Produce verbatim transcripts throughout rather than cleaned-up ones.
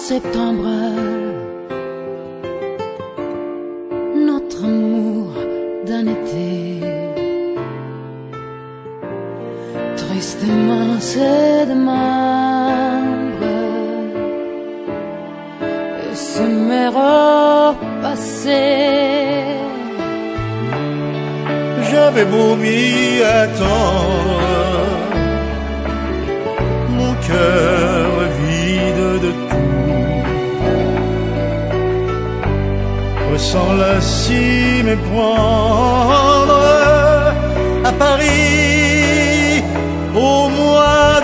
septembre, notre amour d'un été tristement se démembre et se met au passé. J'avais beau m'y attendre, mon cœur vide de tout ressent la cime et prendre à Paris au mois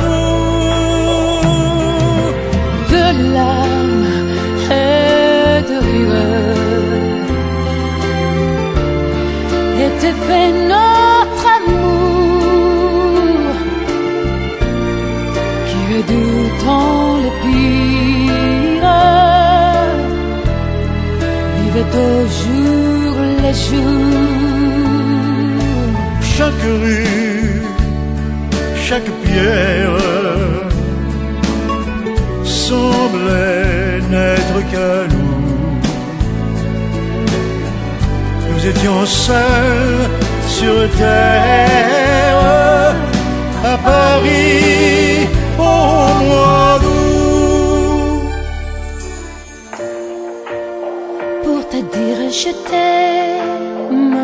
d'août. De larmes et de rires était fait notre amour, qui redoutant les pires vivait au jour les jours. Chaque rue, chaque pierre semblait n'être qu'à nous. Nous étions seuls sur terre à Paris au mois d'août. Pour te dire je t'aime,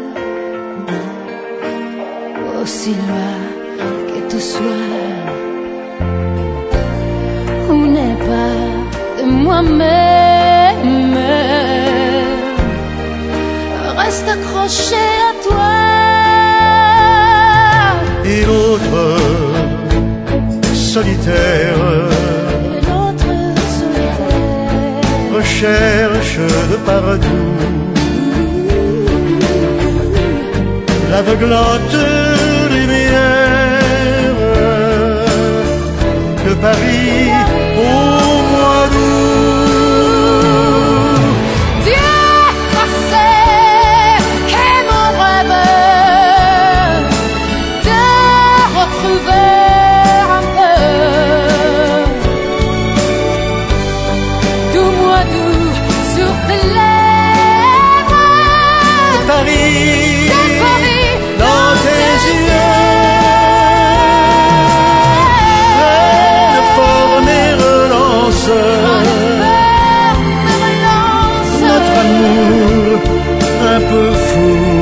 aussi loin que tu sois, ou n'est pas de moi-même, reste accroché à toi. Et l'autre solitaire, Et l'autre solitaire recherche de partout l'aveuglante lumière de Paris au mois d'août. Dieu sait qu'est mon rêve de retrouver un peu du mois d'août sur tes lèvres, De Paris, de Paris dans tes yeux, plein de formes et relanceurs. Notre amour un peu fou